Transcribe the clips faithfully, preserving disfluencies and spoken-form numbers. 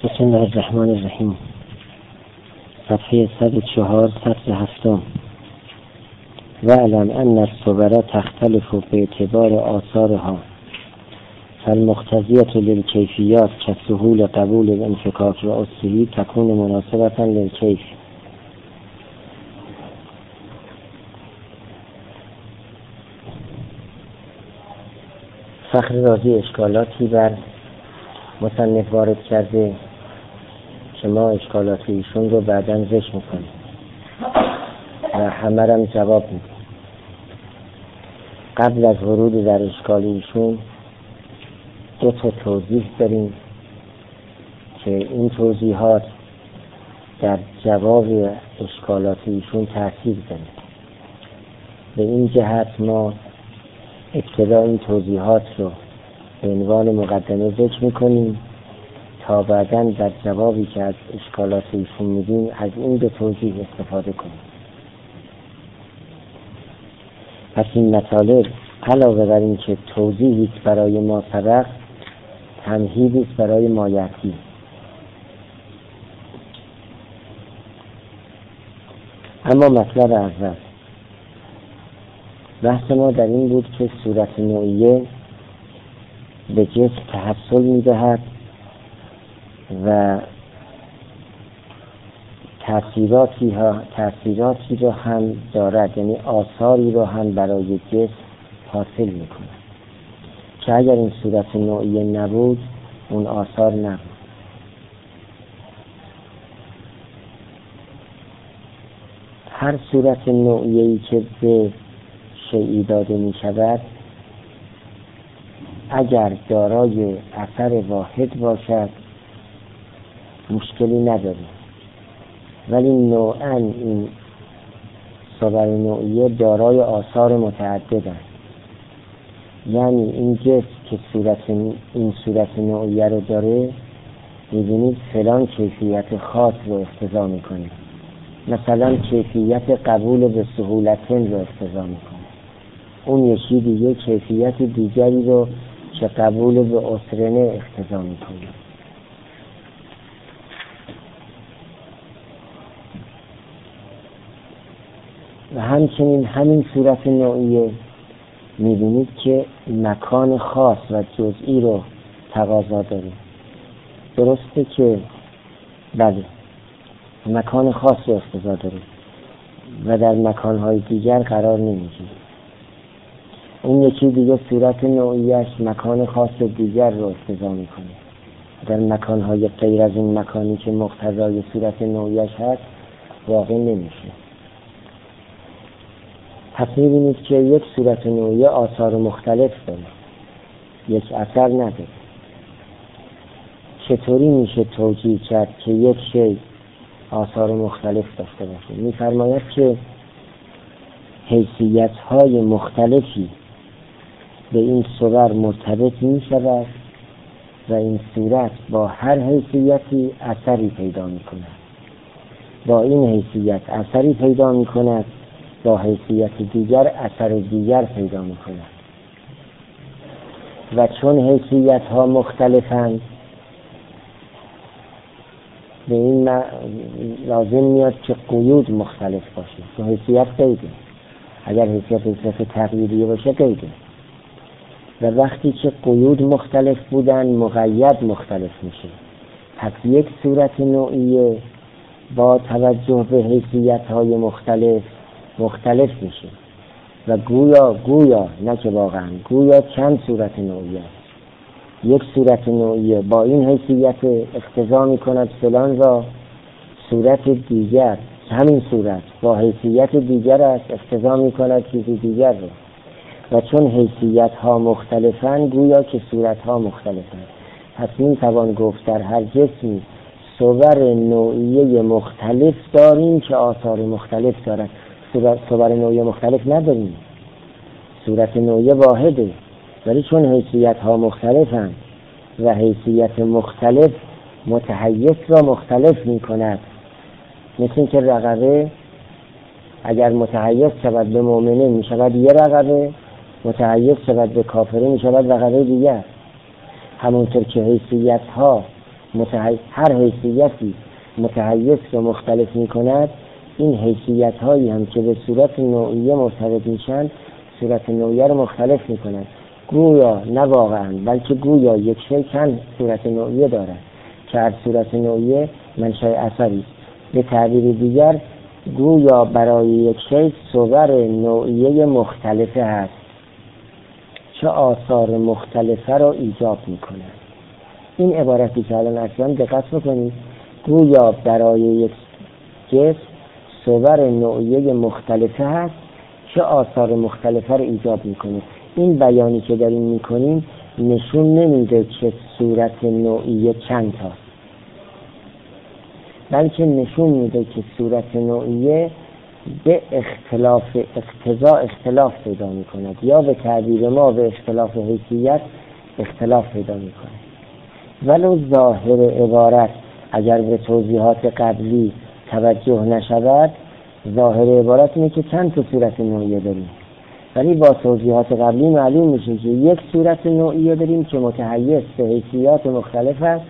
بسم الله الرحمن الرحیم. صفحه صد و چهار سطر هفتم. واعلم ان الصور تختلف باعتبار آثارها فالمقتضیة للکیفیات كسهول قبول الانفكاك و اصله تكون مناسبة للکیف. فخر رازی اشکالاتی بر مصنف وارد کرده که ما اشکالات ایشون رو بعداً ذکر میکنیم و همه هم جواب میدیم. قبل از ورود در اشکال ایشون دو تا توضیح داریم که این توضیحات در جواب اشکالات ایشون تأثیر داره. به این جهت ما ابتدا این توضیحات رو به عنوان مقدمه ذکر میکنیم تا بعداً در جوابی که از اشکالات ایشون میدیم از این دو توضیح استفاده کنیم. پس این مطالب علاوه بر این که توضیحی برای ما سبق، تمهیدی برای ما یأتی. اما مطلب اول بحث ما در این بود که صورت نوعیه به جسم تحصل میدهد و تأثیراتی ها تأثیراتی رو هم دارد، یعنی آثاری رو هم برای جسم حاصل میکند که اگر این صورت نوعیه نبود اون آثار نبود. هر صورت نوعیه‌ای که به شیئی داده میشود اگر دارای اثر واحد باشد مشکلی نداره، ولی نوعاً این صور نوعیه دارای آثار متعدد است. یعنی این جسم که صورت این صورت نوعیه رو داره می‌بینید فلان کیفیت خاص رو اقتضا میکنه، مثلا کیفیت قبول به سهولتن رو اقتضا میکنه، اون یکی دیگه کیفیت دیگری رو که قبول به اسرنه اقتضا میکنه. و همچنین همین صورت نوعیه میبینید که مکان خاص و جزئی رو تقاضا داره. درسته که بله مکان خاص رو اقتضا داره و در مکانهای دیگر قرار نمیگیره. اون یکی دیگه صورت نوعیش مکان خاص دیگر رو اقتضا میکنه، در مکانهای غیر از این مکانی که مقتضای صورت نوعیش هست واقع نمیشه. پس میبینید که یک صورت نوعیه آثار مختلف داره، یک اثر نداره. چطوری میشه توجیه کرد که یک شی آثار مختلف داشته باشه؟ میفرماید که حیثیت‌های مختلفی به این صور مرتبط می شود و این صورت با هر حیثیتی اثری پیدا می کند. با این حیثیت اثری پیدا می کند، با حیثیت دیگر اثر دیگر پیدا می کند. و چون حیثیت ها مختلفند به این لازم میاد که قیود مختلف باشه. که حیثیت قیده، اگر حیثیت حیثیت تقییدیه باشه قیده. و وقتی که قیود مختلف بودن مقید مختلف میشه. پس یک صورت نوعیه با توجه به حیثیت‌های مختلف مختلف میشه و گویا گویا نه که واقعا گویا چند صورت نوعیه است. یک صورت نوعیه با این حیثیت اقتضا میکند فلان را، صورت دیگر همین صورت با حیثیت دیگر است اقتضا میکند چیزی دیگر را. و چون حیثیت ها مختلفن گویا که صورت ها مختلفن. پس می توان گفت در هر جسمی صور نوعیه مختلف داریم که آثار مختلف دارند. صور نوعیه مختلف نداریم، صورت نوعیه واحده، ولی چون حیثیت ها مختلفن و حیثیت مختلف متحیز را مختلف می کند. مثل این که رقبه اگر متحیز شود به مؤمنه می شود یه رقبه، متحیز شود به کافره می شود رقبه دیگر. همونطور که حیثیت ها متحی... هر حیثیتی متحیز رو مختلف می کند، این حیثیت هایی هم که به صورت نوعیه مرتبط میشن صورت نوعیه رو مختلف می کند. گویا نه واقعا بلکه گویا یک شی چند صورت نوعیه دارد که هر صورت نوعیه منشأ اثری است. به تعبیر دیگر گویا برای یک شی صور نوعیه مختلفه هست چه آثار مختلفه را ایجاب می کند. این عبارتی که الان اصلا دقت بکنید، گویا برای یک جسم صور نوعیه مختلفه هست چه آثار مختلفه را ایجاب می کند. این بیانی که داریم می کنیم نشون نمیده که صورت نوعیه چند تاست، بلکه نشون میده که صورت نوعیه به اختلاف اقتضا اختلاف پیدا می کند، یا به تعبیر ما به اختلاف حیثیت اختلاف پیدا می کند. ولو ظاهر عبارت اگر به توضیحات قبلی توجه نشود، ظاهر عبارت اینه که چند تا صورت نوعیه داریم، ولی با توضیحات قبلی معلوم میشه که یک صورت نوعیه داریم که متحیز به حیثیات مختلف است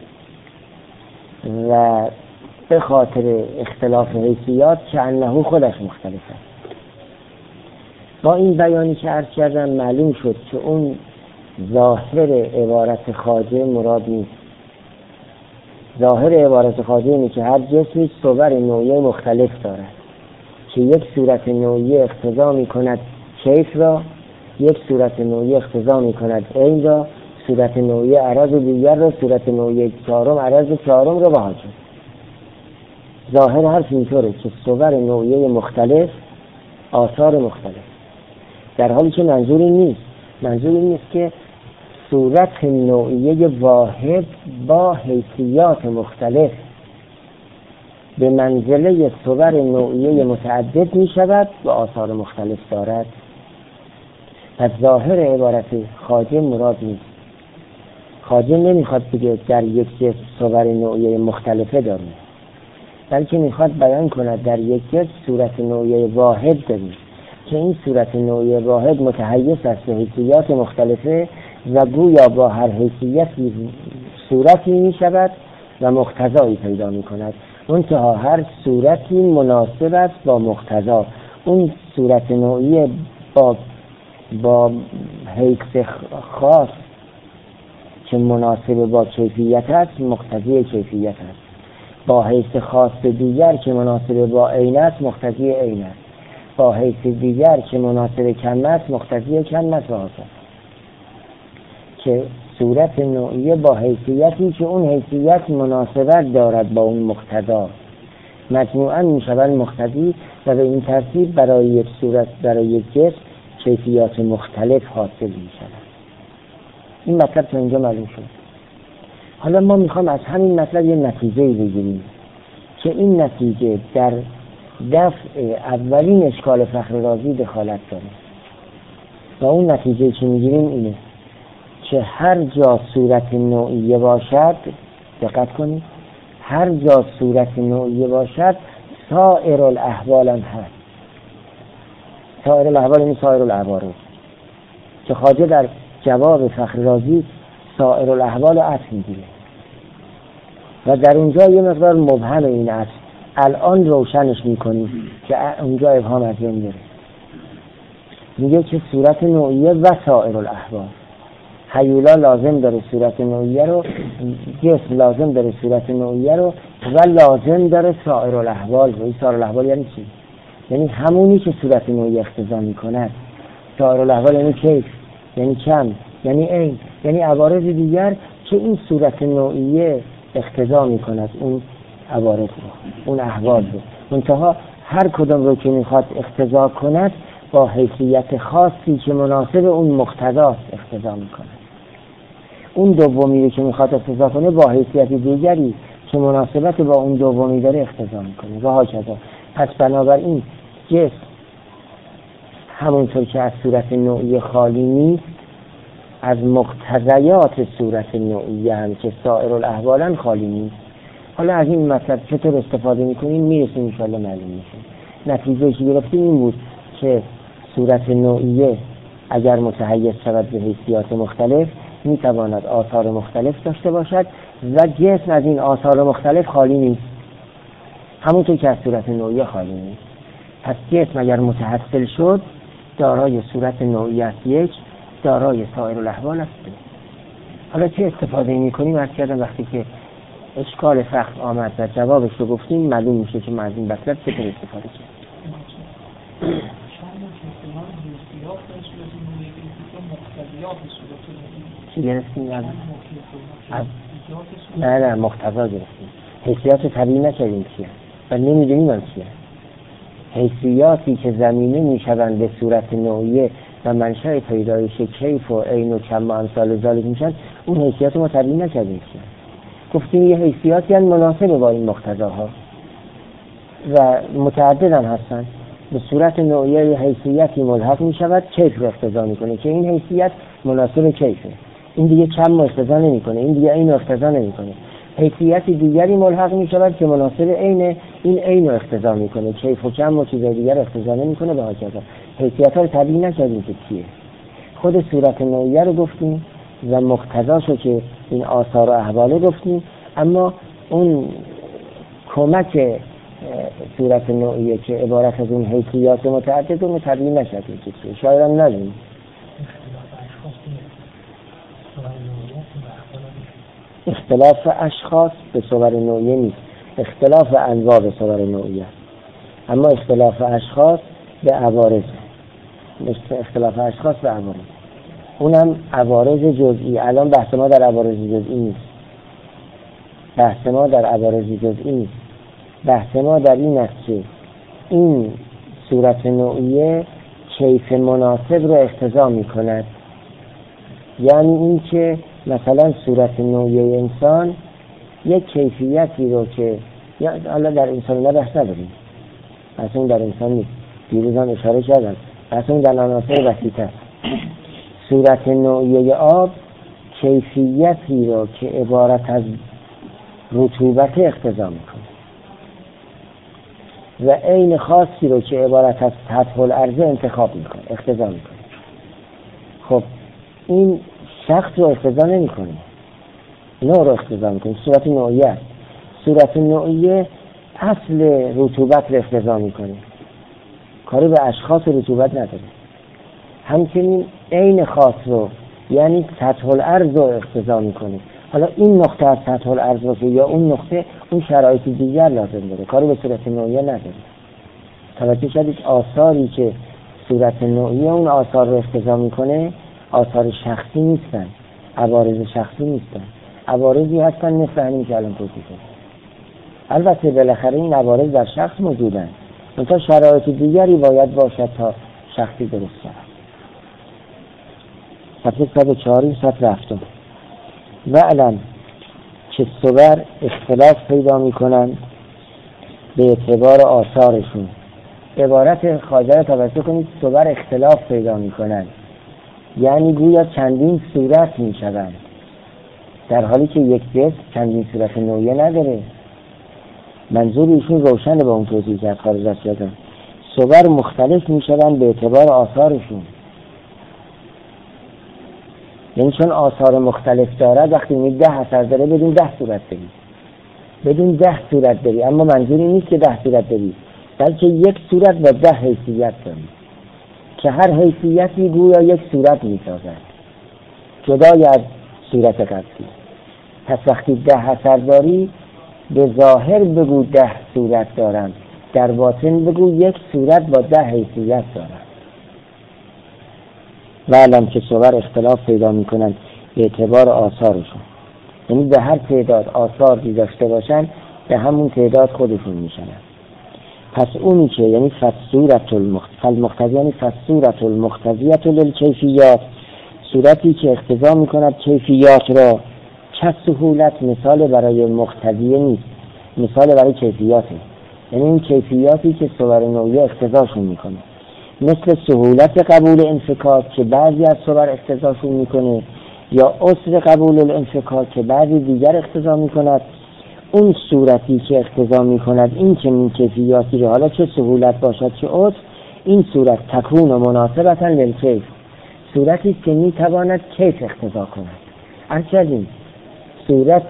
و به خاطر اختلاف حیثیات که انه خودش مختلف است. با این بیانی که عرض کردم معلوم شد که اون ظاهر عبارت خواجه مراد نیست. ظاهر عبارت خواجه اینه که هر جسمی صور نوعیه مختلف دارد که یک صورت نوعیه اقتضا می کند کیف را، یک صورت نوعیه اقتضا می کند عین را، صورت نوعیه عرض دیگر را، صورت نوعیه چهارم عرض چهارم را و هاچه. ظاهر حرف اینطوره که صور نوعیه مختلف آثار مختلف، در حالی که منظور این نیست. منظور این نیست که صورت نوعیه واحد با حیثیات مختلف به منزله صور نوعیه متعدد می شود و آثار مختلف دارد. پس ظاهر عبارت خواجه مراد نیست. خواجه نمیخواد بگه در یک جسم صور نوعیه مختلفه داریم، بلکه میخواد بیان کند در یک جسم صورت نوعیه واحد داریم که این صورت نوعیه واحد متحیز است به حیثیات مختلفه و گویا با هر حیثیتی صورتی می شود و مقتضایی پیدا می کند. منتها هر صورتی مناسب است با مقتضا. اون صورت نوعیه با با حیث خاص که مناسب با کیفیت است مقتضی کیفیت است، با حیث خاص دیگر که مناسب با عین است مقتضی عین است، با حیث دیگر که مناسب کم است مقتضی کم است و هاست. که صورت نوعیه با حیثیتی که اون حیثیت مناسبت دارد با اون مقتضا مجموعاً میشود مقتضی و به این ترتیب برای یک صورت برای یک جسم کیفیات مختلف حاصل میشود. این مطلب تا اینجا معلوم شد. حالا ما میخوام از همین مطلب یه نتیجه بگیریم که این نتیجه در دفع اولین اشکال فخر رازی دخالت داره و اون نتیجه که میگیریم اینه که هر جا صورت نوعیه باشد، دقت کنید، هر جا صورت نوعیه باشد سایر الاحوال هم هست. سایر الاحوال یعنی سایر العوارض که خواجه در جواب فخر رازی سایر الاحوال عطف میگیره و در اونجا یه مقدار مبهم این عطف الان روشنش میکنیم که اونجا ابهام از بین میره. میگه که صورت نوعیه و سایر الاحوال، هیولا لازم داره صورت نوعیه رو، جسم لازم داره صورت نوعیه رو و لازم داره سایر الاحوال رو. این سایر الاحوال یعنی چی؟ یعنی همونی که صورت نوعیه اقتضا میکنه. سایر الاحوال یعنی کیف، یعنی کم، یعنی عین، یعنی عوارض دیگر که این صورت نوعیه اقتضا میکند اون عوارض رو، اون احوال رو. منتها هر کدام رو که میخواد اقتضا کند با حیثیت خاصی که مناسب اون مقتضا اقتضا میکند. اون دومی رو که میخواد اقتضا کنه با حیثیت دیگری که مناسبت با اون دومی داره اقتضا میکنه و هاکذا. پس بنابراین جسم همونطور که از صورت نوعیه خالی نیست، از مقتضیات صورت نوعیه هم که سایر الاحوالن خالی نیست. حالا از این مطلب چطور استفاده میکنیم میرسیم انشاءالله معلوم میشه. نتیجه که گرفتیم این بود که صورت نوعیه اگر متحیز شود به حیثیات مختلف میتواند آثار مختلف داشته باشد و جسم از این آثار مختلف خالی نیست، همونطور که از صورت نوعیه خالی نیست. پس جسم اگر متحصل شد دارای صورت نوعی است یک، دارای سایر الاحوال است دو. حالا چه استفاده می کنیم؟ از کردم وقتی که اشکال سخت آمد و جوابش رو گفتیم معلوم میشه که ما از این مطلب چطور استفاده کنیم. چی گرفتیم؟ از نه نه مقتضا گرفتیم. حیثیات رو طبیعی نکردیم چیه و نمیدونیم هم چیه. حیثیاتی که زمینه میشوند به صورت نوعیه و منشأ پیدایش کیف و عین و کم و امثال ذالک میشن، اون حیثیات ما طبیعی نکردیم چیه. گفتیم یه حیثیاتی هستند مناسب با این مقتضاها و متعدد هم هستن. به صورت نوعیه یه حیثیتی ملحق میشود کیف رو اقتضا میکنه که این حیثیت مناسب کیفه، این دیگه کم اقتضا نمیکنه، این دیگه عین اقتضا نمیکنه. حیثیت دیگری ملحق میشود که مناسب عین این عین اقتضا میکنه، کیف و کم و چیز دیگر اقتضا نمیکنه. به هکذا حیثیت‌ها رو طبیعی نکردیم که چیه. خود صورت نوعیه رو گفتیم و مقتضاشو که این آثار و احوال گفتیم، اما اون کمک صورت نوعیه که عبارت از اون حیثیات متعدد رو طبیعی نکردیم که چیه. شاید هم ندونیم. اختلاف اشخاص به صور نوعیه نیست، اختلاف انواع به صور نوعیه است، اما اختلاف اشخاص به عوارض، اختلاف اشخاص به عوارض، اونم عوارض جزئی. الان بحث ما در عوارض جزئی نیست، بحث ما در عوارض جزئی نیست، بحث ما در این است که این صورت نوعیه کیف مناسب رو اقتضا می کند. یعنی این که مثلا صورت نوعیه انسان یک کیفیتی رو که یا حالا در انسان نه بحث نداریم، اصلا در انسان نیست، دیروز هم اشاره کردم، اصلا در عناصر بسیط است. صورت نوعیه آب کیفیتی رو که عبارت از رطوبت اقتضا میکنه و عین خاصی رو که عبارت از سطح الارض انتخاب میکنه، اقتضا میکنه. خب این شخص رو اقتضا نمیکنه، نوع رو اقتضا میکنه. صورت نوعیه است. صورت نوعیه اصل رطوبت رو اقتضا میکنه، کاری به اشخاص رطوبت نداره. همچنین عین خاص رو یعنی سطح الارض رو اقتضا میکنه. حالا این نقطه از سطح الارض باشه یا اون نقطه، اون شرایط دیگر لازم داره، کاری به صورت نوعیه نداره. توجه شدید؟ آثاری که صورت نوعیه اون آثار رو اقتضا میکنه آثار شخصی نیستن، عوارض شخصی نیستن، عوارضی هستن مثل همین که الان توضیح دادم. البته بالاخره این عوارض در شخص موجودن، منتها شرایط دیگری باید باشد تا شخصی درست شود. صفحه صد و چهار سطر هفتم. و علم که صور اختلاف پیدا می کنند به اعتبار آثارشون. عبارت خواجه را توجه کنید، صور اختلاف پیدا می کنند یعنی گویا چندین صورت می شوند، در حالی که یک جسم چندین صورت نوعیه نداره. منظور ایشون روشنه با اون توضیح که از خارج از کردم. صور مختلف می شوند به اعتبار آثارشون، یعنی چون آثار مختلف دارد وقتی می ده اثر داره بدون ده صورت داری، بدون ده صورت داری، اما منظوری نیست که ده صورت داری، بلکه یک صورت و ده حیثیت داری که هر حیثیتی گویا یک صورت می سازد جدای از صورت قبلی. پس وقتی ده اثر داری به ظاهر بگو ده صورت دارم، در باطن بگو یک صورت با ده حیثیت دارم. و علم که صور اختلاف پیدا می کنند به اعتبار آثارشون، یعنی به هر تعداد آثار داشته باشن به همون تعداد خودشون می شنن. پس اونی که یعنی فصورت المقتضیه، یعنی فصورت المقتضیت للکیفیات، صورتی که اقتضا می کند کیفیات را، چه سهولت مثال برای مقتضیه نیست، مثال برای کیفیاته، یعنی این کیفیاتی که صور نوعیه اقتضاشون می کنه، مثل سهولت قبول انفکاک که بعضی از صور اقتضاشون می کنه، یا عسر قبول الانفکاک که بعضی دیگر اقتضا می کند. اون صورتی که اقتضا می کند این که من کیفیاتی رو، حالا چه سهولت باشد چه عسر، این صورت تکون و مناسبتا للکیف، صورتی که می تواند کیف اقتضا کند. اصلا صورتی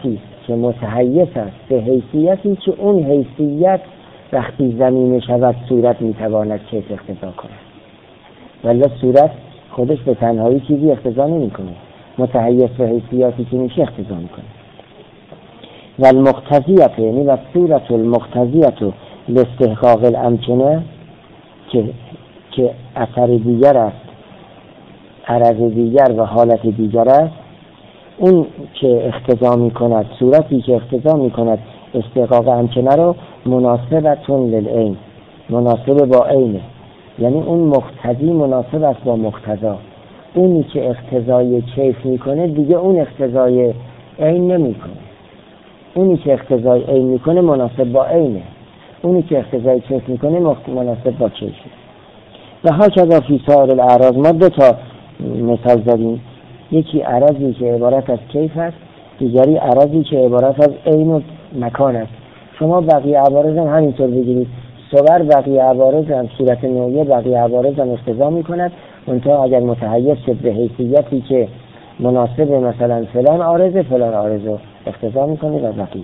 که متحیز است به حیثیتی که اون حیثیت وقتی زمین شود صورت میتواند کیف اقتضا کند، ولی صورت خودش به تنهایی چیزی اقتضا نمی کنه، متحیز به حیثیاتی که میشه اقتضا میکنه. و المقتضیت یعنی و صورت المقتضیت لاستحقاق الامکنه که که اثر دیگر است، عرض دیگر و حالت دیگر است، اون که اقتضا میکند، صورتی که اقتضا میکند استحقاق امکنه رو مناسبتون للعین، مناسب با عینه، یعنی اون مقتضی مناسب است با مقتضا. اونی که اقتضای کیف میکنه دیگه اون اقتضای عین نمیکنه، اونی که اقتضای عین میکنه مناسب با عینه، اونی که اقتضای کیف میکنه مناسب با کیفه. و هاکذا فی سایر الاعراض، ما دو تا مثال زدیم، یکی عرضی که عبارت از کیف است، دیگری عرضی که عبارت از عین و مکان است. شما بقیه عوارض هم همینطور بگیرید، صور بقیه عوارض هم صورت نوعیه بقیه عوارض هم اقتضا میکند، منتها اگر متحیز شد به حیثیتی که مناسب مثلا فلان عارض فلان عارض رو اقتضا میکنه و بقیه.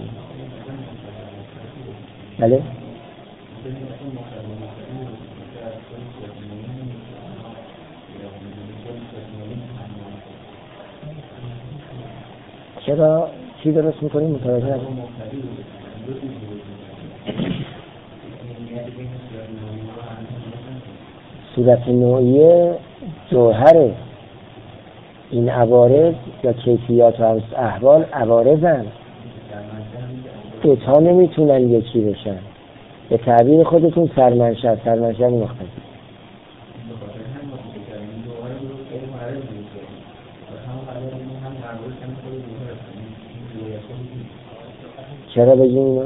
بله؟ چرا چی درست میکنیم متوجه نشدم؟ صورت نوعیه جوهره، این عوارض یا کیفیات و احوال عوارضن، دوتا نمیتونن یکی بشن. به تعبیر خودتون سرمنشأ، سرمنشأ مختلف. چرا بگیم اینو؟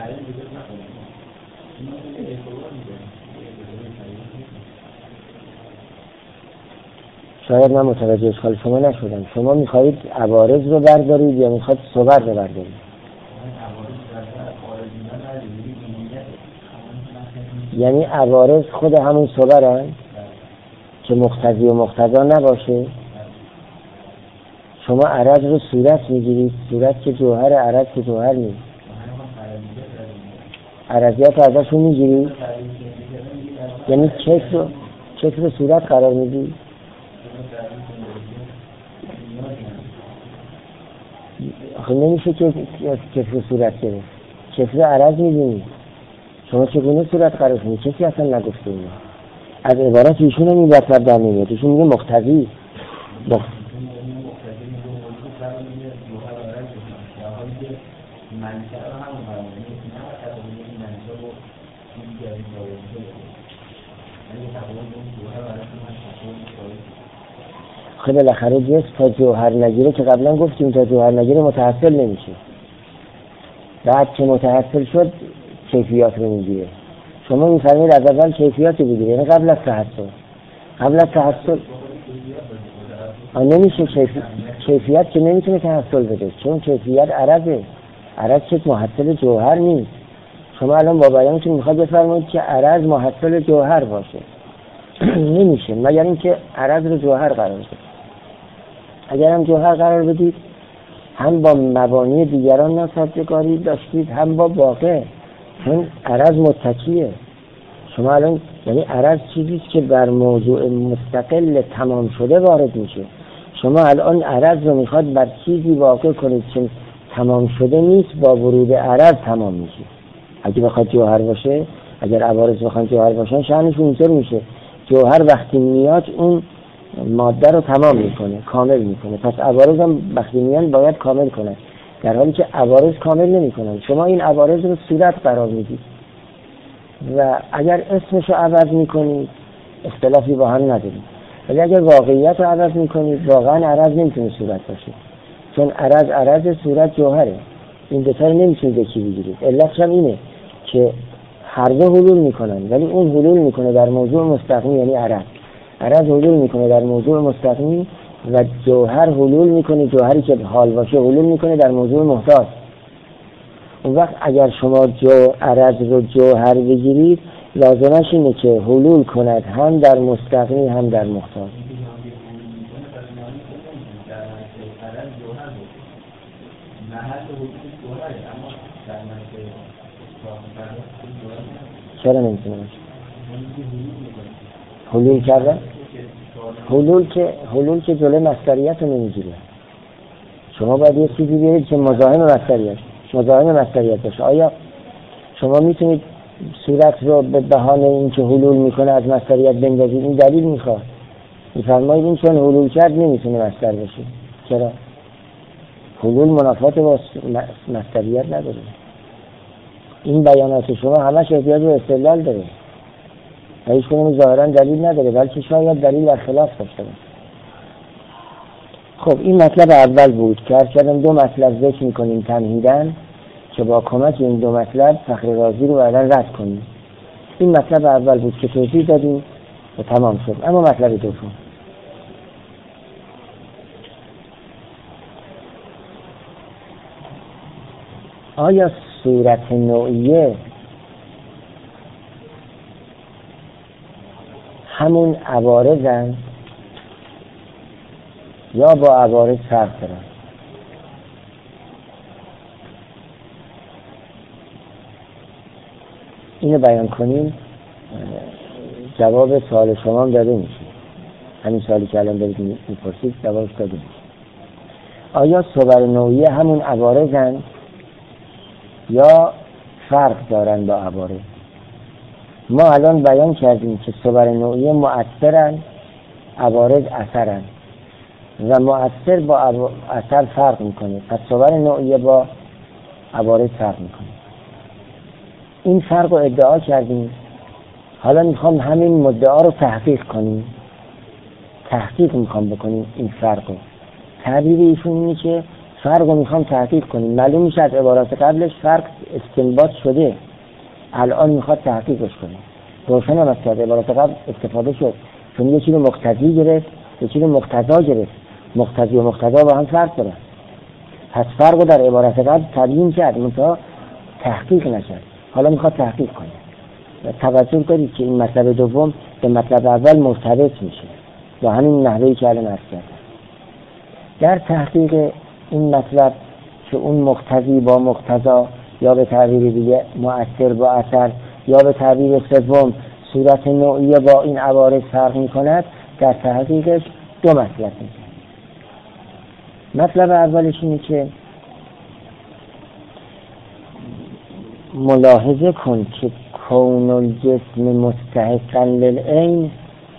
شاید من متوجه اشکال شما نشدم. شما میخواهید عوارض رو بردارید یا میخواید صور رو بردارید؟ یعنی عوارض خود همون صورن که مقتضی و مقتضا نباشه. شما عرض رو صورت میگیرید، صورت که جوهر، عرض که جوهر نیست. عرضیات ازشون میگیرید، یعنی کیف رو کیف رو صورت قرار میدید. آخه نمیشه که کیف رو صورت گرفت، کیف رو عرض میدونید. شما چگونه صورت قرار کنید؟ کسی اصلا نگفته اینو. از عبارت ایشون هم این مطلب در نمیاد. ایشون میگه مقتضی مقتضی خیلی بالاخره جسم تا جوهر نگیره که قبلا گفتیم تا جوهر نگیره متحصل نمیشه. بعد که متحصل شد کیفیات رو میگیره. شما میفرمایید از اول کیفیات رو بگیره، یعنی قبل از تحصل. قبل از تحصل نمیشه کیفیت. کیفیت که نمیتونه تحصل بده، چون کیفیت عرضه. عرض که محصل جوهر نیست. شما الان با بیانتون میخواد بفرمایید که عرض محصل جوهر باشه. نمیشه مگر اینکه عرض رو جوهر قرار بدید. اگر هم جوهر قرار بدید هم با مبانی دیگران ناسازگاری داشتید هم با واقع، چون عرض متکیه. شما الان یعنی عرض چیزی که بر موضوع مستقل تمام شده وارد میشه. شما الان عرض رو میخواد بر چیزی واقع کنید که تمام شده نیست، با ورود عرض تمام میشه. اگه بخواد جوهر باشه، اگر عوارض بخوان جوهر باشن شأنشون اینطور میشه. جوهر وقتی میاد اون ماده رو تمام میکنه، کامل میکنه. پس عوارض هم وقتی میان باید کامل کنه، در حالی که عوارض کامل نمیکنن. شما این عوارض رو صورت قرار میدید و اگر اسمش رو عوض میکنید اختلافی با هم ندارید، ولی اگر واقعیت رو عوض میکنید واقعا عرض نمیتونه صورت باشه، چون عرض عرض، صورت جوهره. این دوتا رو نمیتونید یکی بگیرید. علتش هم اینه که هر دو حلول میکنن، ولی اون حلول میکنه در موضوع مستقیم، یعنی عرض عرض حلول میکنه در موضوع مستقیم و جوهر حلول میکنه، جوهری که حال باشه حلول میکنه در موضوع محتاج. اون وقت اگر شما جو عرض رو جوهر بگیرید لازمش اینه که حلول کند هم در مستقیم هم در محتاج. چرا نمیتونه باشه؟ حلول کردن؟ حلول که حلول که جلوی مصدریت رو نمیگیره. شما باید یه چیزی بیارید که مزاحم مصدریت مزاحم مصدریت باشه. آیا شما میتونید صورت رو به بهانه این که حلول میکنه از مصدریت بندازید؟ این دلیل میخواد. میفرمایید این چون حلول کرد نمیتونه مصدر باشه. چرا؟ حلول منافات با مصدریت نداره. این بیانات شما همش احتیاج به استدلال داره. هیچ کدوم ظاهرا دلیل نداره، بلکه شاید دلیل در خلاف داشته باشه. خب این مطلب اول بود که هر کردم دو مطلب ذکر میکنیم تمهیداً که با کمک این دو مطلب فخر رازی رو بعداً رد کنیم. این مطلب اول بود که توضیح دادیم و تمام شد. اما مطلب دوم، آیا صورت نوعیه همون عوارضن یا با عوارض فرق دارن؟ اینو بیان کنیم جواب سوال شما هم داده میشه. همین سوالی که الان دارید میپرسید جوابش داده میشه. آیا صور نوعیه همون عوارضن یا فرق دارن با عوارض؟ ما الان بیان کردیم که صور نوعیه مؤثرن، عوارض اثرن و مؤثر با اثر فرق میکنه. پس صور نوعیه با عوارض فرق میکنه. این فرق رو ادعا کردیم. حالا میخوام همین مدعا رو تحقیق کنیم. تحقیق میخوام بکنیم این فرق رو. تعبیر ایشون اینه که فرق رو میخوام تحقیق کنیم. معلوم میشه از عبارات قبلش فرق استنباط شده، الان میخواد تحقیقش کنه. روشن هم از که از عبارات قبل استفاده شد، چون یکی رو مقتضی گرفت یکی رو مقتضا گرفت. مقتضی و مقتضا با هم فرق دارن. پس فرق رو در عبارات قبل تبیین کرد منتها تحقیق نشد. حالا میخواد تحقیق کنه. توجه کنید که این مطلب دوم به مطلب اول مرتبط میشه با همین نحوهی که الان عرض کردم. در تحقیق این مطلب که اون مقتضی با مقتضا یا به تعبیر دیگه مؤثر با اثر یا به تعبیر سوم صورت نوعیه با این عوارض فرق میکند، در تحقیقش دو مطلب میشه. مطلب اولش اینه که ملاحظه کن که کون الجسم مستحقا للعین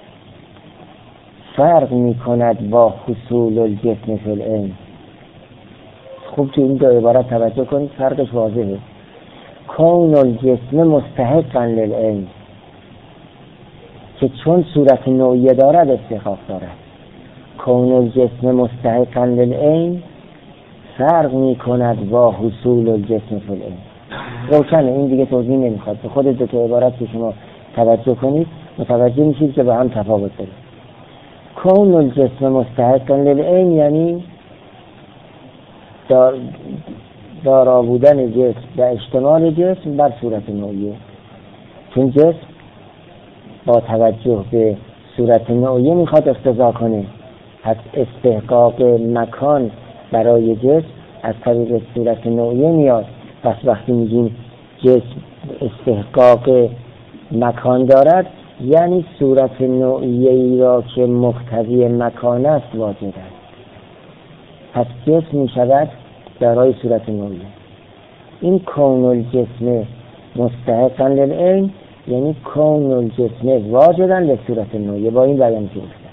فرق میکند با حصول الجسم فی العین. خوب تو این دو عبارت توجه کنید، فرقش واضحه. کون الجسم مستحقا للعین که چون صورت نوعیه دارد استحقاق دارد. کون الجسم مستحقا للعین فرق میکند با حصول الجسم فی العین. روشنه، این دیگه توضیح نمیخواد. به خود دو تا عبارت که شما توجه کنید متوجه میشید که با هم تفاوت داره. کون الجسم مستحقا للعین یعنی دار دارا بودن جسم و اشتمال جسم بر صورت نوعیه. چون جسم با توجه به صورت نوعیه میخواد اقتضا کنه، پس استحقاق مکان برای جسم از طریق صورت نوعیه میاد. پس وقتی میگیم جسم استحقاق مکان دارد یعنی صورت نوعیه ای را که مقتضی مکان است واجد است. پس جسم میشود دارای صورت نوعیه. این کون الجسم مستحقا للعین یعنی کون الجسم واجدا لصورت نوعیه. با این بیان گرفتن.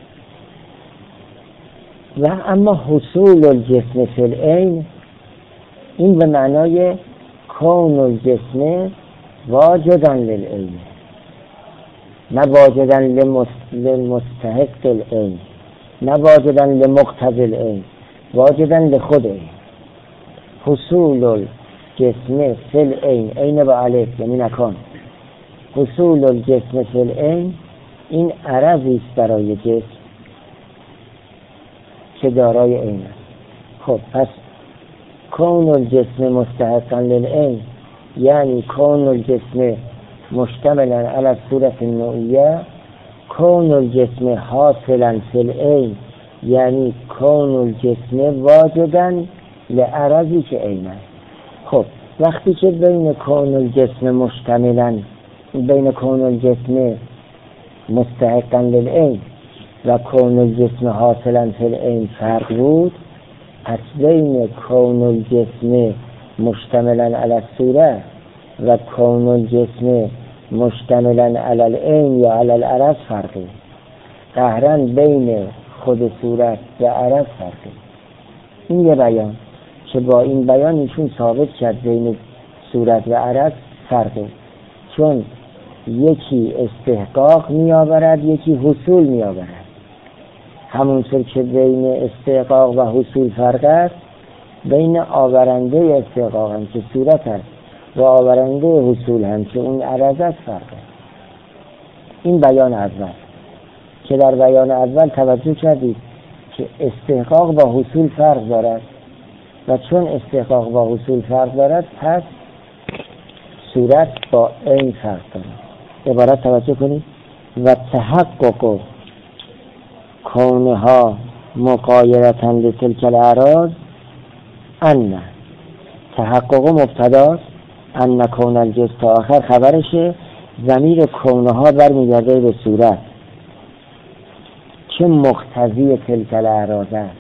و اما حصول الجسم فی العین این به معنای کون الجسم واجدا للعین، نه واجدا لمستحق العین، نه واجدا لمقتضی العین، واجدا لخود عین. حصول الجسم فی العین، عین با الف یعنی مکان. حصول الجسم فی العین این عرضی است برای جسم که دارای عین است. خب پس کون الجسم مستحقا للعین یعنی کون الجسم مشتملا علی صورت نوعیه. کون الجسم حاصلا فی العین یعنی کون الجسم واجدا لعرضی که عین است. خب وقتی که بین کون الجسم مشتملن، بین کون الجسم مستحقا للعین و کون الجسم حاصلا فی العین فرق بود، پس بین کون الجسم مشتملا علی الصوره و کون الجسم مشتملا علی العین یا علی العرض فرقی. قهرا بین خود صورت و عرض فرقی. این یه بیان که با این بیان ایشون ثابت کرد بین صورت و عرض فرقه، چون یکی استحقاق می آورد یکی حصول می آورد. همونطور که بین استحقاق و حصول فرق است، بین آورنده استحقاق هم که صورت است و آورنده حصول هم که اون عرض است فرق است. این بیان اول که در بیان اول توجه کردید که استحقاق با حصول فرق دارد و چون استحقاق با حصول فرق دارد پس صورت با عین فرق دارد. عبارت توجه کنید: و تحقق کونها مغایرة لتلک الاعراض ان تحقق مبتداست، ان کون الجسم تا آخر خبرشه، ضمیر کونها برمیگرده به صورت که مقتضی تلک الاعراض است.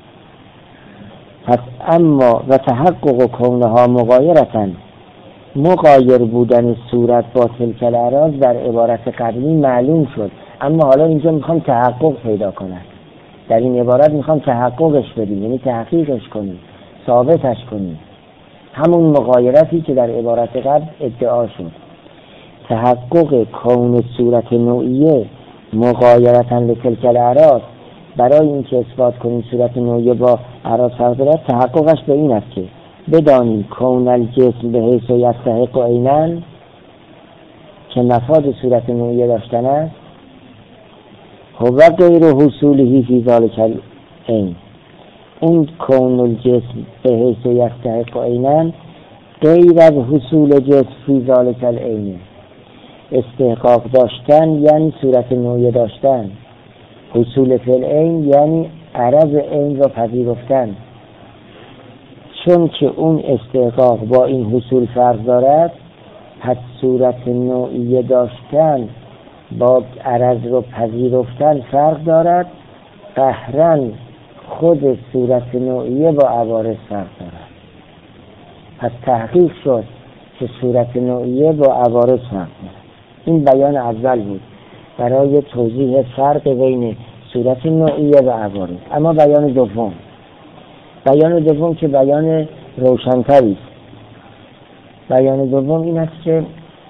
پس اما و تحقق کونها مغایرة، مغایر بودن صورت با تلک الاعراض در عبارت قبلی معلوم شد، اما حالا اینجا میخوام تحقق پیدا کنم. در این عبارت میخوام تحققش بدیم، یعنی تحقیقش کنیم، ثابتش کنیم، همون مغایرتی که در عبارت قبل ادعا شد. تحقق کون صورت نوعیه مغایرة لتلک الاعراض، برای اینکه اثبات کنیم صورت نوعیه با اعراض فرق دارد، تحققش به این است که بدانیم کون الجسم به حیث یستحق عیناً، که مفاد صورت نوعیه داشتن است، هو غیر حصوله فی ذلک العین، اون کون الجسم به حیث یستحق عیناً غیر از حصول جسم فی ذلک العین. استحقاق داشتن یعنی صورت نوعیه داشتن، حصول فی العین یعنی عرض عین را پذیرفتن. چون که اون استحقاق با این حصول فرق دارد، پس صورت نوعیه داشتن با عرض رو پذیرفتن فرق دارد. قهرا خود صورت نوعیه با عوارض فرق دارد. پس تحقیق شد که صورت نوعیه با عوارض فرق دارد. این بیان اول بود برای توضیح فرق بین صورت نوعیه و عوارض. اما بیان دوم بیان دوم که بیان روشن‌تری است. بیان دوم این است که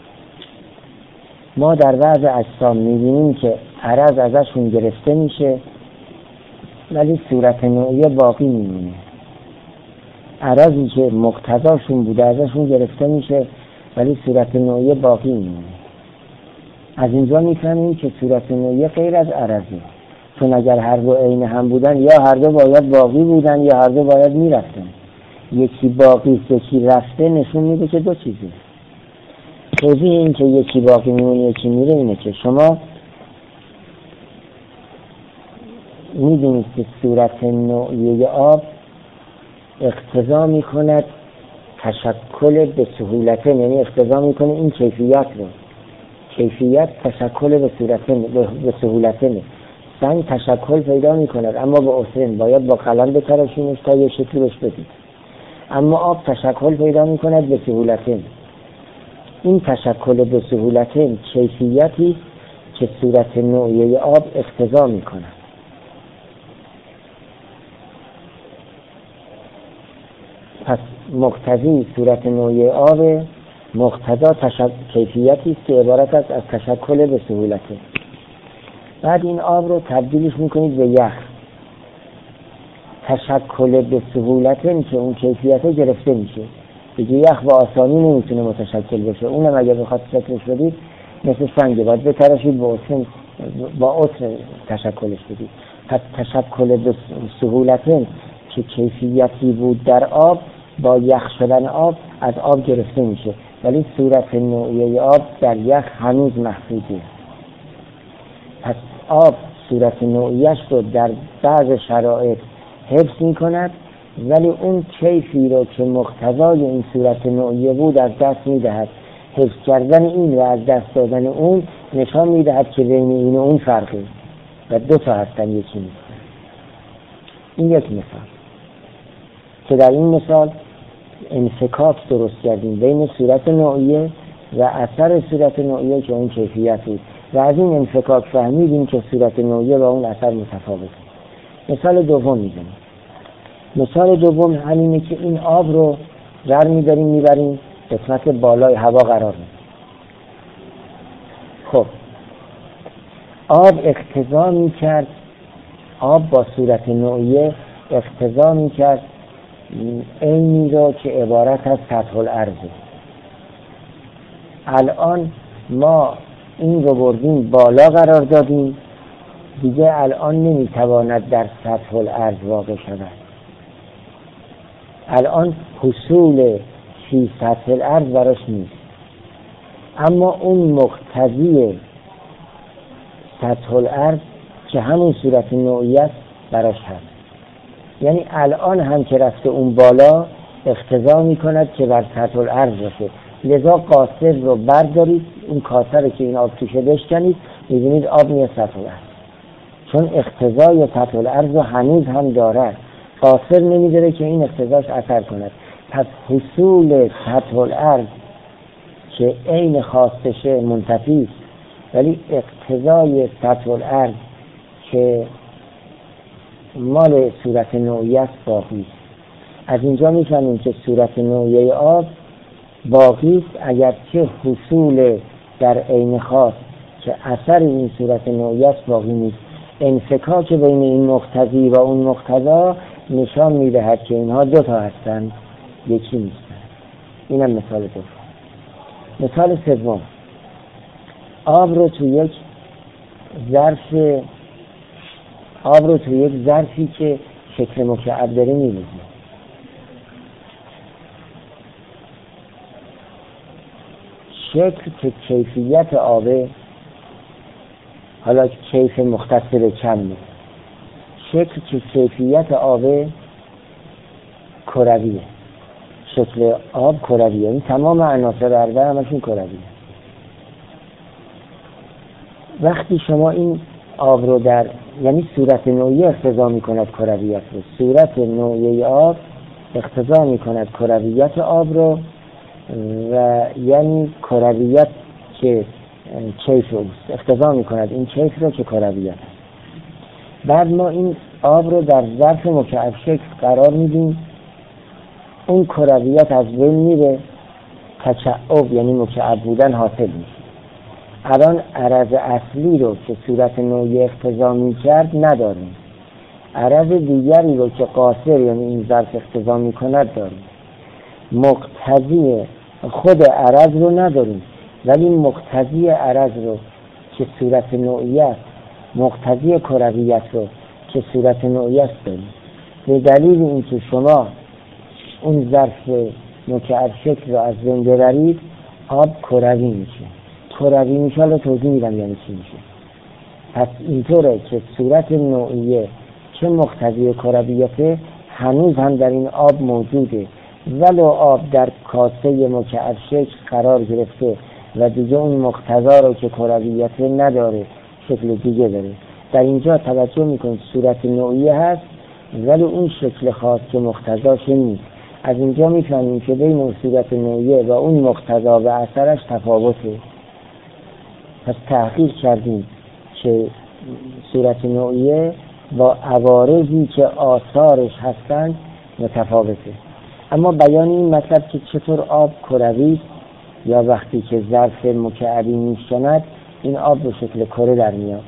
ما در بعض اجسام می‌بینیم که عرض ازشون گرفته میشه ولی صورت نوعیه باقی میمونه. عرضی که مقتضاشون بوده ازشون گرفته میشه ولی صورت نوعیه باقی میمونه. از اینجا می‌فهمیم که صورت نوعیه غیر از عرضه، چون اگر هر دو عین هم بودن یا هر دو باید باقی بودن یا هر دو باید میرفتن. یکی باقی یکی رفته نشون میده که دو چیزه. توضیح این که یکی باقی میمونه یکی میره اینه که شما میدونید که صورت نوعیه آب اقتضا میکند تشکل به سهولت، یعنی اقتضا میکنه این کیفیت رو، کیفیت تشکل به صورت به سهولت نه. سنگ تشکل پیدا میکند اما با عسرین باید با قلم بتراشینش تا یه شکلی بهش بدید، اما آب تشکل پیدا میکند به سهولتین. این تشکل به سهولتین کیفیتی که صورت نوعیه آب اقتضا میکند. پس مقتضی صورت نوعیه آب مقتضا تشک... کیفیتی است که عبارت است از تشکل به سهولتین. بعد این آب رو تبدیلش میکنید به یخ. تشکل به سهولتن که اون کیفیته گرفته میشه. دیگه یخ با آسانی نمیتونه متشکل بشه. اونم اگر بخواد شکلش بدید مثل سنگه، باید بتراشید با عسر با عسر تشکلش بدید. پس تشکل به سهولتن که کیفیتی بود در آب با یخ شدن آب از آب گرفته میشه، ولی صورت نوعیه آب در یخ هنوز محفوظه. پس آب صورت نوعیش رو در بعض شرایط حفظ می کند ولی اون کیفی رو که مقتضای این صورت نوعیه بود از دست میدهد. حفظ کردن این و از دست دادن اون نشان میدهد که بین این و اون فرقه و دو تا هستن، یکی نیست. این یک مثال که در این مثال انفکاک درست کردیم بین صورت نوعیه و اثر صورت نوعیه که اون کیفیت بود و از این انفکاک فهمیدیم که صورت نوعیه با اون اثر متفاوته. مثال دوم میزنیم. مثال دوم همینه که این آب رو ور می‌داریم میبریم قسمت بالای هوا قرار میدیم. خب آب اقتضا میکرد، آب با صورت نوعیه اقتضا میکرد اینی را که عبارت از سطح الارضه. الان ما این رو بردیم بالا قرار دادیم، دیگه الان نمیتواند در سطح الارض واقع شود. الان حصول فی سطح الارض براش نیست، اما اون مقتضی سطح الارض که همون صورت نوعیت براش هست. یعنی الان هم که رفته اون بالا اقتضا میکند که بر سطح الارض باشه، لذا قاصر رو بردارید، اون کاسه رو که این آب توشه بشکنید، میبینید آب میاد سطح الارض، چون اقتضای سطح الارض رو هنوز هم دارد. قاصر نمیداره که این اقتضاش اثر کند. پس حصول سطح الارض که عین خواستشه منتفی است، ولی اقتضای سطح الارض که مال صورت نوعیه است باقی است. از اینجا میفهمیم که صورت نوعیه آب باقی است، اگرچه حصول در عین خاص که اثر این صورت نوعیه است باقی نیست. انفکاک بین این مقتضی و اون مقتضا نشان میدهد که اینها دو تا هستند، یکی نیستند. اینم مثال دوم. مثال سوم، آب رو تو یک ظرف آب رو تو یک ظرفی که شکل مکعب داره می‌ریزیم. شکل که کیفیت آبه، حالا کیف مختص به کمه، شکل که کیفیت آبه کرویه، شکل آب کرویه، این تمام عناصر اربعه همشون کرویه. وقتی شما این آب رو در یعنی صورت نوعیه اقتضا می کند کرویت رو، صورت نوعیه آب اقتضا می کند کرویت آب رو و یعنی کرویت که کیف رو اقتضا می کند این کیف رو که کرویت است. بعد ما این آب رو در ظرف مکعب شکل قرار میدیم، اون کرویت از بین میره، تکعب یعنی مکعب بودن حاصل میشه. الان عرض اصلی رو که صورت نوعیه اقتضا میکرد نداریم، عرض دیگری رو که قاصر یعنی این ظرف اقتضا میکند داریم. مقتضی خود عرض رو نداریم، ولی مقتضی عرض رو که صورت نوعیه است، مقتضی کرویت رو که صورت نوعیه است داریم. به دلیل اینکه شما اون ظرف مکعب شکل رو از بین ببرید، آب کروی میشه. کروی میشه، حالا توضیح میدم یعنی چی میشه. پس اینطوره که صورت نوعیه که مقتضی کرویته هنوز هم در این آب موجوده، ولو آب در کاسه مکعب شکل قرار گرفته و دیگه اون مقتضا رو که کرویته نداره، شکل دیگه داره. در اینجا توجه میکنید صورت نوعیه هست ولی اون شکل خاص که مقتضاش نیست. از اینجا میفهمیم که بین اون صورت نوعیه و اون مقتضا و اثرش تفاوته. پس تحقیق کردیم که صورت نوعیه با عوارضی که آثارش هستند متفاوته. اما بیان این مطلب که چطور آب کروی یا وقتی که ظرف مکعبی میشکند این آب به شکل کره در میاد.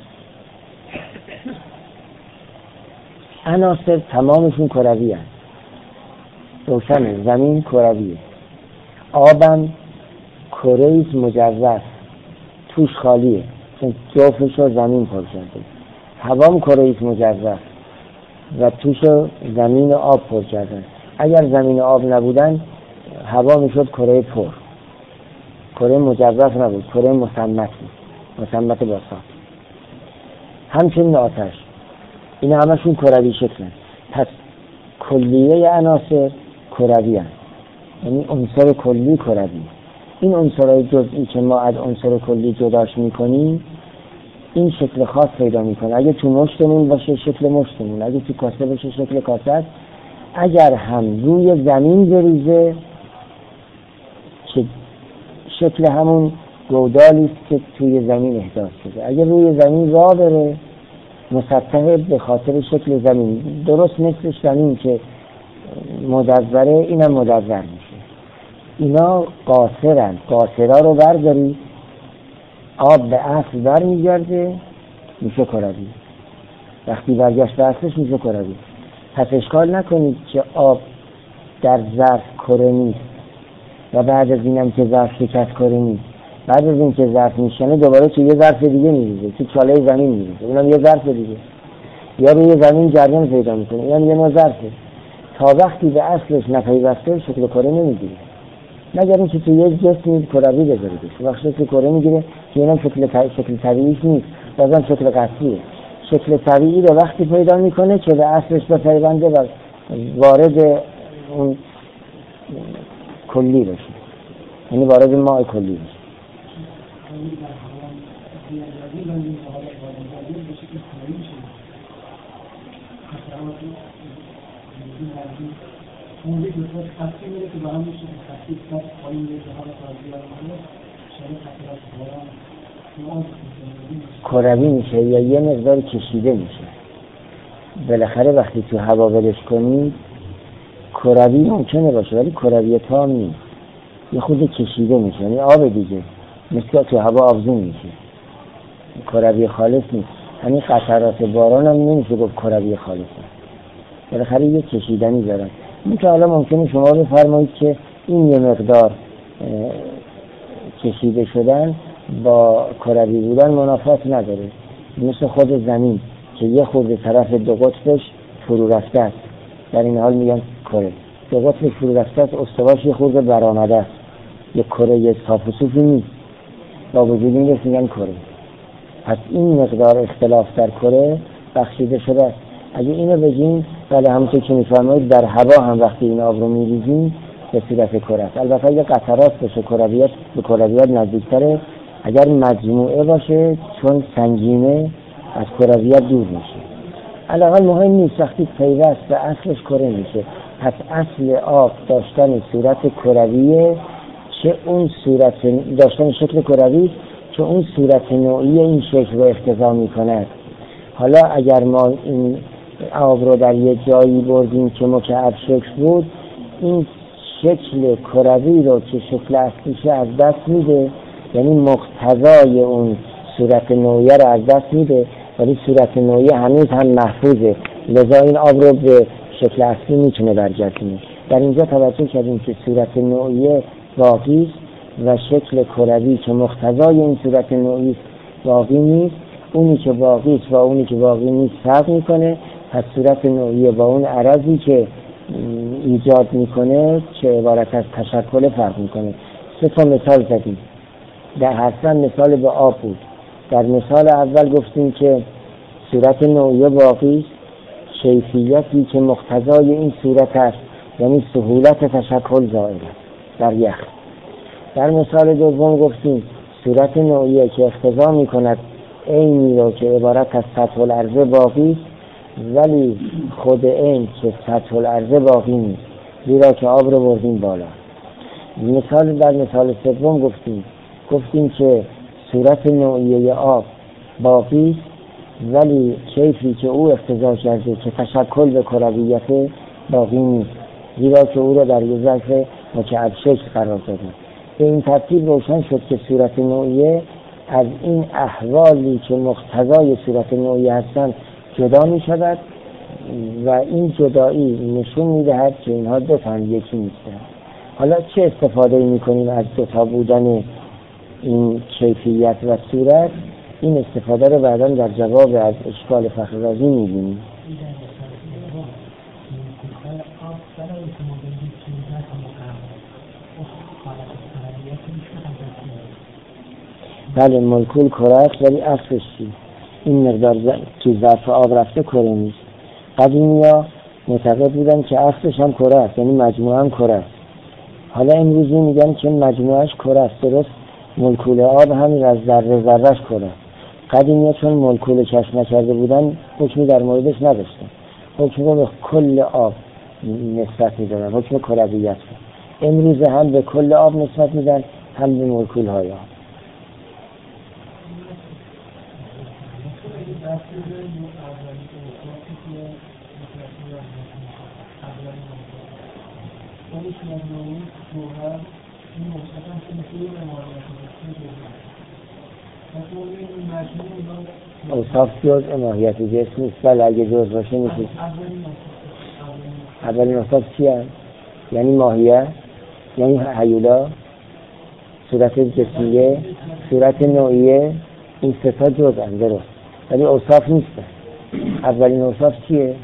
عناصر تمامشون کروی هست، روشنه، زمین کرویه، آبم کره‌ایست مجوف، توش خالیه چون جوفش رو زمین پر کرده. هوام کره‌ایست مجوف و توش رو زمین و آب پر کرده. اگر زمین و آب نبودن هوا میشد کره پر، کره مجوف نبود، کره مسمت مسمت با ساخت. همچنین آتش، این همشون کروی شکلن. پس کلیه عناصر کروی هست، یعنی عنصر کلی کروی. این عنصرهای جزئی که ما از عنصر کلی جداش میکنیم این شکل خاص پیدا میکنه. اگه تو مشتمون باشه شکل مشتمون، اگه تو کاسه باشه شکل کاسه. اگر هم روی زمین بریزه که شکل همون گودالی است که توی زمین احداث شده. اگر روی زمین راه بره مسطحه به خاطر شکل زمین، درست مثل زمین که مدوره اینم مدور میشه. اینا قاصرن. قاصرها رو برداری آب به اصل بر میگرده میشه کروی. وقتی برگشت به اصلش میشه کروی. پس اشکال نکنید که آب در ظرف کره نیست و بعد از اینم که ظرف شکست کره نیست، بعد از این که ظرف میشنه دوباره توی یه ظرف دیگه میریزه، توی چاله زمین میریزه، اونم یه ظرف دیگه، یا روی زمین جریان پیدا میکنه، اینم یه نوع ظرفه. تا وقتی به اصلش نپیوسته شکل کره نمیگیره، مگر اینکه توی یه جسمی کروی بذاریدش. وقتی شکل کره میگیره که اینم شکل شکل طبیعیش نیست، بازم شکل قطعیه. شکل طبیعی رو وقتی پیدا میکنه که به اصلش بپیونده و وارد اون کلی بشه، یعنی وارد ماء کلی بشه. کروی میشه یا یه مقدار کشیده میشه. بالاخره وقتی تو هوا ولش کنی کروی ممکنه باشه ولی کروی تام نیست، یه خود کشیده میشه، یعنی آب دیگه، مثل تو هوا آبزون میشه، کروی خالص نیست. همین قطرات باران هم نمیشه گفت کروی خالص هست، بالاخره یه کشیدنی دارن. این که حالا ممکنه شما بفرمایید که این یه مقدار کشیده شدن با کروی بودن منافات نداره، مثل خود زمین که یه خورده طرف دو قطبش فرو رفته است، در این حال میگن کره. دو قطبش فرو رفته است، استواش یه خورده برآمده است، یه کره یه صاف و صوفی نیست، با وجود این میگن کره. پس این مقدار اختلاف در کره بخشیده شده است. اگه اینو بگیم ولی همونطور که میفرمایید در هوا هم وقتی این آب رو میریزیم به صورت کره است. البته اگه قطرات بشه کرویت به کرویت نزدیکتره، اگر مجموعه باشه چون سنگینه از کرویت دور میشه. علاقه مهم نیست، وقتی پیوست به اصلش کره میشه. پس اصل آب داشتن صورت کرویه، چه اون صورت داشتن شکل کروی که اون صورت نوعی این شکل رو اقتضا میکند. حالا اگر ما این آب رو در یه جایی بردیم که مکعب شکل بود، این شکل کروی رو که شکل اصلیش از دست میده، یعنی مقتضای اون صورت نوعی رو از دست میده، ولی صورت نوعی هنوز هم محفوظه، لذا این آب رو به شکل اصلی میتونه برگردونه. در اینجا توجه کردیم که صورت نوعی باقی و شکل کروی که مقتضای این صورت نوعی باقی نیست. اونی که باقی است و اونی که باقی نیست فرق میکنه. پس صورت نوعی با اون عرضی که ایجاد میکنه که عبارت از تشکل فرق میکنه. سه تا مثال زدیم. در هر سه مثال به آب بود. در مثال اول گفتیم که صورت نوعی باقی است، کیفیتی که مقتضای این صورت است، یعنی سهولت تشکل ظاهر است در یخ. در مثال دوم گفتیم صورت نوعی که اقتضا میکند عینی رو که عبارت از سطح الارض باقی است، ولی خود عین که سطح الارض باقی نیست، زیرا که آب رو بردیم بالا. مثال در مثال سوم گفتیم گفتیم که صورت نوعی آب باقی است، ولی کیفی که او اقتضا کرده که تشکل به کرویت باقی نیست، زیرا که او رو در یه ظرف مکعب شکل قرار داده. به این ترتیب روشن شد که صورت نوعیه از این احوالی که مقتضای صورت نوعیه هستند جدا می شود و این جدایی نشون می دهد که اینها دو تا یکی نیستند. حالا چه استفاده می کنیم از دو تا بودن این کیفیت و صورت؟ این استفاده رو بعدا در جواب از اشکال فخررازی می بینیم. بله مولکول کره است ولی اصلش چی؟ این مقدار که ظرف آب رفته کره نیست. قدیمی ها معتقد بودن که اصلش هم کره است، یعنی مجموعه هم کره است. حالا امروزی میگن که مجموعهش کره است. درست مولکول آب همین از ذره ذرهش کره است. قدیمی چون مولکول کشف نکرده بودن حکمی در موردش نداشتن، حکم رو به کل آب نسبت میدادن، حکم کرویت. امروز هم به کل آب نسبت میدن، هم به مولکول های آب. اوصاف جز ماهیت جسم نیست، بله اگه جز باشه نیست. اولین اوصاف چی هست؟ یعنی ماهیت، یعنی هیولا، صورت جسمیه، صورت نوعیه، این سه تا جز هم درست، ولی اوصاف نیستن. اولین اوصاف چیه؟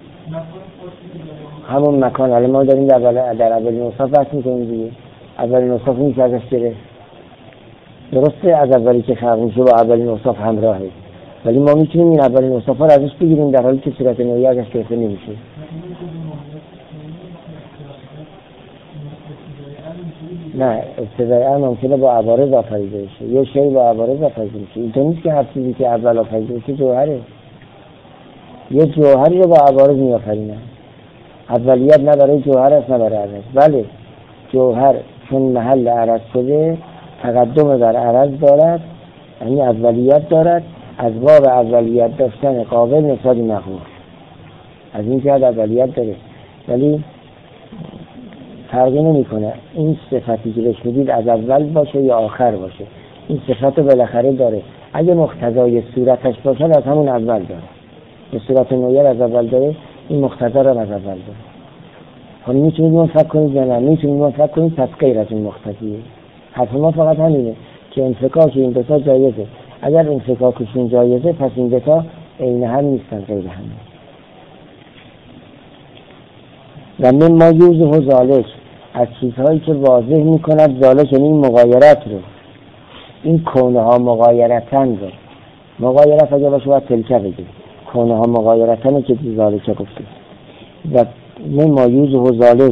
همون مکان. حالا ما داریم در, در اولین اوصاف بحث میکنیم دیگه. اولین اوصاف نیست ازش گرفت. درسته از اولی که خلق میشه با اولین اوصاف همراهه، ولی ما میتونیم این اولین اوصاف ها رو ازش بگیریم در حالی که صورت نوعیه ازش گرفته نمیشه. نه، ابتدائی ممکنه با عوارض آفریده بشه، یه شی با عوارض آفریده بشه. اینطور نیست که هر چیزی که اول آفریده بشه جوهره. یه جوهری رو با عوارض میآفرینه. اولیت نه برای جوهر است نه برای عرض. بله جوهر چون محل عرض شده تقدم بر عرض دارد، یعنی اولیت دارد، از باب اولیت داشتن قابل نسبت مقبول، از این جهت اولیت داره، ولی فرقی نمیکنه این صفتی که بهش میدید از اول باشه یا آخر باشه، این صفت رو بالاخره داره. اگه مقتضای صورتش باشه از همون اول داره، به صورت نویر از اول داره، این مقتضا رو از اول داره. خب میتونید من فکر کنید یا نه میتونید من فکر کنید پس غیر از این مقتضیه. حرف ما فقط همینه که انفکاک این دوتا جایزه. اگر انفکاکشون جایزه پس این دوتا عین هم نیستن، غیر هم. و من ما یوزه ذالک، از چیزهایی که واضح میکند ذالک، یعنی این مغایرت رو، این کونه ها مغایرتن رو، مغایرت اگه باشه باید تلکه بگید، کونه ها مغایرتن که ذالک گفته. و من ما یوزه ذالک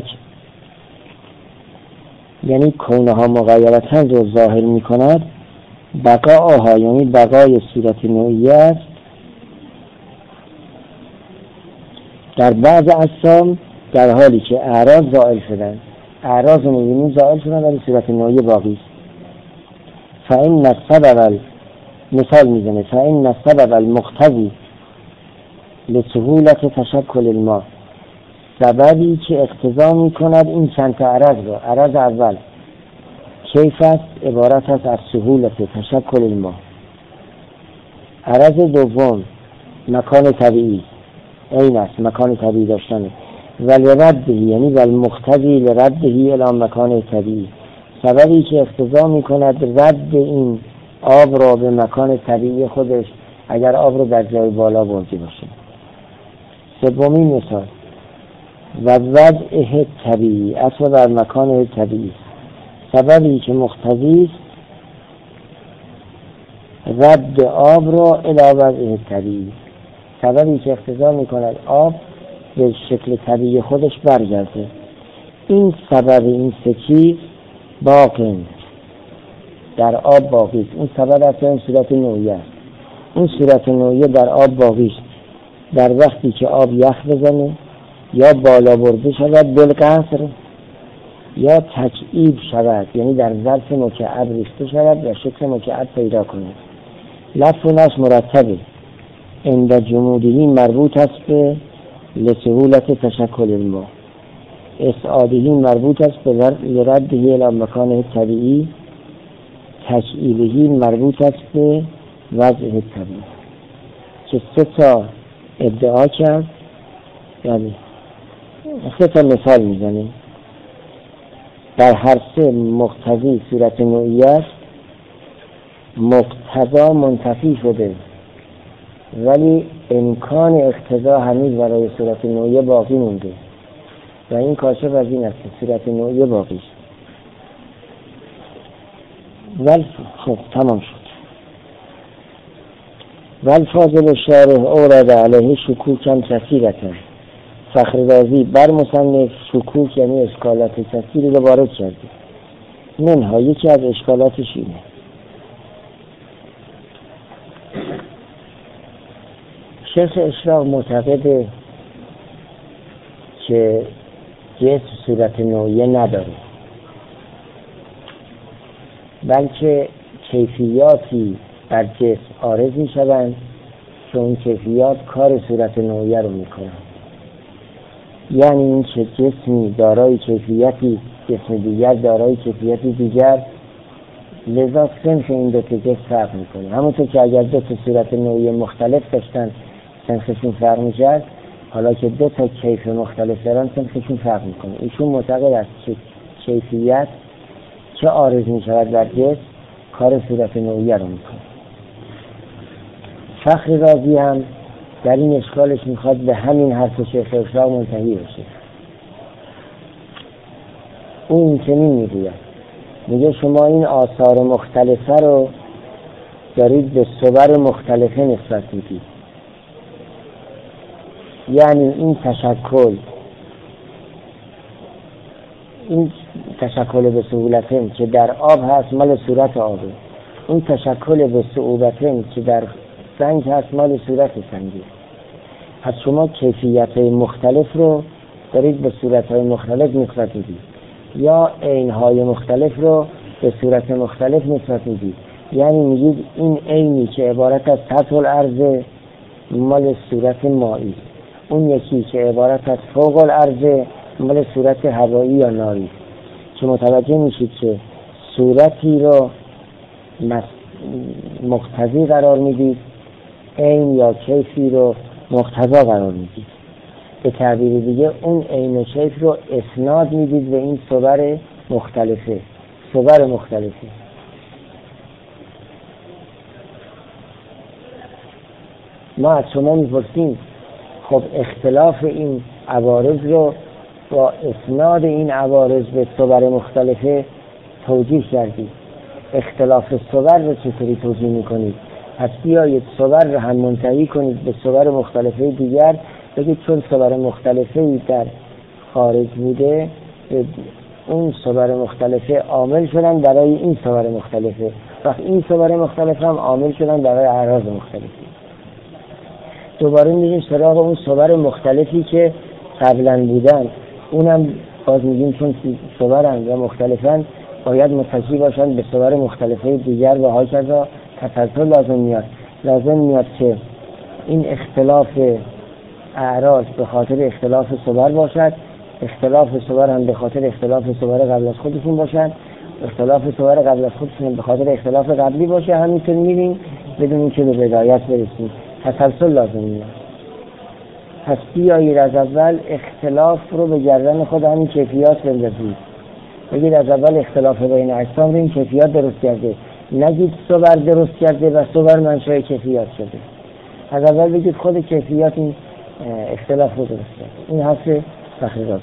یعنی کونه ها مغایرتن رو ظاهر میکند، بقا آها یعنی بقای صورت نوعیت در بعض اجسام در حالی که اعراض زائل شدن، اعراض نوعی زائل شدن ولی صورت نوعی باقی است. فإن السبب، مثال میزنه، فإن السبب المقتضی لسهولت تشکل الماء، سببی که اقتضا میکند این چند تا عرض رو، عرض اول کیف است، عبارت است از سهولت تشکل الماء. عرض دوم مکان طبیعی، این است مکان طبیعی داشتنه. ولی رده یعنی ولی مقتضی لرده الی مکان طبیعی، سببی که اقتضا میکند رد این آب را به مکان طبیعی خودش اگر آب رو در جای بالا برده باشه. سومین مثال و وضع طبیعی، اصلا در مکان طبیعی، سببی که مقتضی رد آب را الی وضع طبیعی، سببی که اقتضا میکند آب به شکل طبیعی خودش برگرده. این سبب این سه چیز باقی در آب باقی است. این سبب اصلا این صورت نوعی است. این صورت نوعی در آب باقی است در وقتی که آب یخ بزنه یا بالا برده شود بالقصر یا تکعیب شود، یعنی در ظرف مکعب ریخته شود و شکل مکعب پیدا کنه. لفظش مرتبه، عند جمودی مربوط است به لسهولت تشکل الماء، اسعادی مربوط است به لرده الی مکان طبیعی، تشعیبی مربوط است به وضع طبیعی. که سه تا ادعا کرد، یعنی سه تا مثال میزنیم. در هر سه مقتضی صورت نوعیت مقتضا منتفی شده ولی امکان اقتضا هنوز برای صورت نوعیه باقی مونده و این کاشف از این است که صورت نوعیه باقی است. ول خب تمام شد. ول فاضل شارح اورد علیه شکوکا کثیرة فخر رازی بر مصنف شکوک یعنی اشکالات کثیری رو وارد کرده. منها یکی از اشکالاتش اینه شیخ اشراق معتقده که جسم صورت نوعیه نداره، بلکه کیفیاتی بر جسم عارض می شوند که اون کیفیات کار صورت نوعیه رو می کنند. یعنی این که جسمی دارای کیفیتی، جسم دیگر دارای کیفیتی دیگر، لذا سنخ این دو تا جسم فرق می کنه. همونطور که اگر دو تا صورت نوعیه مختلف داشتن سنخشون فرق می کرد، حالا که دو تا کیف مختلف دارن سنخشون فرق می کنه. ایشون معتقد است که کیفیت چه عارض می شود بر جسم کار صورت نوعیه رو می کنه. فخر رازی هم در این اشکالش میخواد به همین حرف شیخ اشراق منتهی بشه. او این چنین میگوید، میگه شما این آثار مختلفه رو دارید به صور مختلفه نسبت میدید. یعنی این تشکل این تشکل به صعوبتین که در آب هست مال صورت آبه، این تشکل به صعوبتین که در سنگ هست مال صورت سنگی. پس شما کیفیت‌های مختلف رو دارید به صورت‌های مختلف نسبت میدید، یا عین‌های مختلف رو به صورت مختلف نسبت میدید. یعنی میگید این عینی که عبارت از سطح الارض مال صورت مایی، اون یکی که عبارت از فوق الارض مال صورت هوایی یا ناری. که متوجه میشید که صورتی رو مقتضی قرار میدید، عین یا کیفی رو مقتضا قرار میدید. به تعبیر دیگه اون عین و کیف رو اسناد میدید به این صور مختلفه صور مختلفه ما از شما میپرسیم خب اختلاف این عوارض رو با اسناد این عوارض به صور مختلفه توجیه کردید، اختلاف صور رو چطوری توجیه میکنید؟ پس بیایید صور رو هم منتهی کنید به صور مختلفه دیگر، بگید چون صور مختلفه در خارج بوده اون صور مختلفه عامل شدن برای این صور مختلفه، وقت این صور مختلفه هم عامل شدن برای اعراض مختلفه. دوباره میریم سراغ اون صور مختلفی که قبلا بودن، اونم باز میگیم چون صورن یا مختلفن باید متکی باشن به صور مختلفه دیگر و هاکذا تسلسل لازم میاد. لازم میاد که این اختلاف اعراض به خاطر اختلاف صور باشد، اختلاف صور هم به خاطر اختلاف صور قبل از خودشون باشد، اختلاف صور قبل از خودشون به خاطر اختلاف قبلی باشه. همینطور میریم بدون اینکه به بدایت برسیم، تسلسل لازم میاد. پس بیایید از اول اختلاف رو به گردن خود همین کیفیات بندازید. بگید از اول اختلاف بین اجسام رو این کیفیات درست کرده، نگید صور درست کرده و صور منشأ کیفیات شده. از اول بگید خود کیفیات این اختلاف رو درست کرده. این حرف فخر رازی.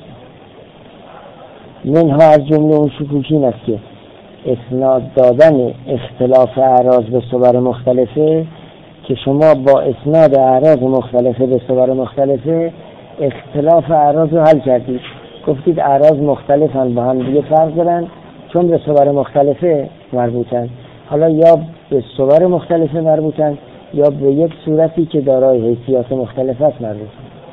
منها از جمله اون شکوکین است که اسناد دادن اختلاف اعراض به صور مختلفه، که شما با اسناد اعراض مختلفه به صور مختلفه اختلاف اعراض رو حل کردید. گفتید اعراض مختلفن با هم دیگه فرق دارن چون به صور مختلفه مربوطن. حالا یا به صور مختلفه مربوطن یا به یک صورتی که دارای حیثیات مختلف است مربوطن.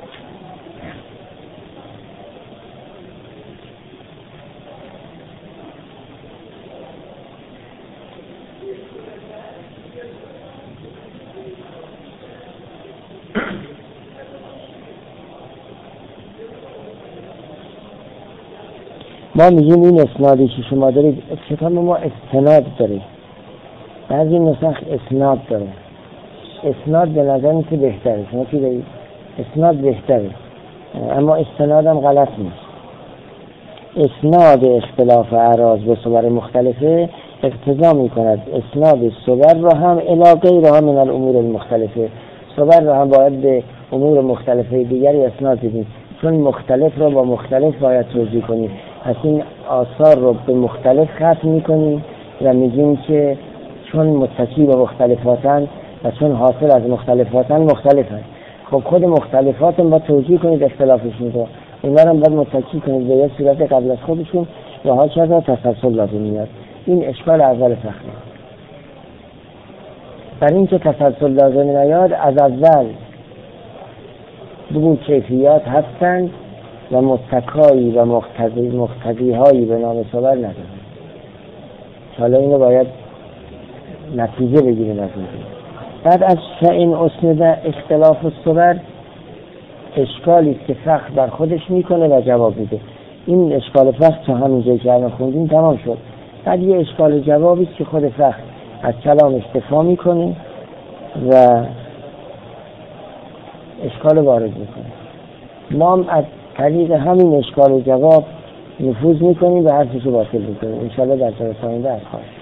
ما میگیم این اسنادی که شما دارید، کتاب ما استناد داره، بعضی نسخ اسناد داره. اسناد به نظر میشه بهتره، شما چی دارید؟ اسناد بهتره، اما استناد هم غلط نیست. اسناد اختلاف اعراض به صور مختلفه اقتضا میکند اسناد صور رو هم الی غیرها من الامور المختلفه، صور رو هم باید به امور مختلفه دیگری اسناد بدیم، چون مختلف رو با مختلف باید توضیح کنیم. پس این آثار رو به مختلف ختم میکنیم و میگیم که چون متکی به مختلفاتن و چون حاصل از مختلفاتن مختلفن. خب خود مختلفات با توجیه کنید اختلافشون رو، اونا رو باید متکی کنید به یه صورت قبل از خودشون و ها چرا تسلسل لازم میاد. این اشکال اول فخری. برای اینکه تسلسل لازم نیاد از اول دو کیفیات هستند و متکایی و مقتضی مقتضی‌هایی به نام صور ندارند. حالا اینو باید نتیجه بگیریم از این. بعد از فإن اسند اختلاف الصور اشکالی که فخر بر خودش میکنه و جواب میده. این اشکال فخر تا همین جایی که الان خوندیم تمام شد. بعد یه اشکال جوابی که خود فخر از کلامش دفاع میکنه و اشکال وارد میکنه. ما هم از طریق همین اشکال جواب نفوذ میکنیم و حرفش رو باطل میکنیم. انشاءالله در جلسه آینده از خواهد